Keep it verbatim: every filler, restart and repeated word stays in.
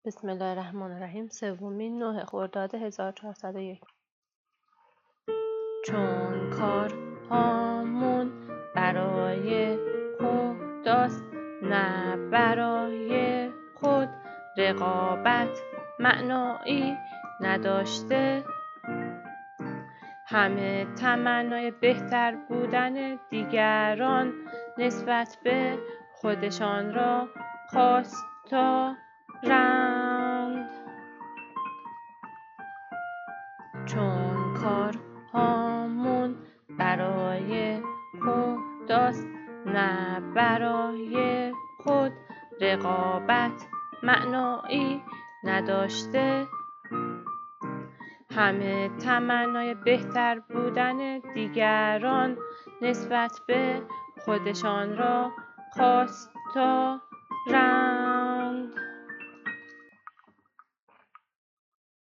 بسم الله الرحمن الرحیم. سومین نه خرداد هزار و چهارصد و یک. چون کار هامون برای خداست نه برای خود، رقابت معنایی نداشته، همه تمنای بهتر بودن دیگران نسبت به خودشان را خواستارند. چون کار هامون برای خداست نه برای خود، رقابت معنایی نداشته، همه تمنای بهتر بودن دیگران نسبت به خودشان را خواستارند.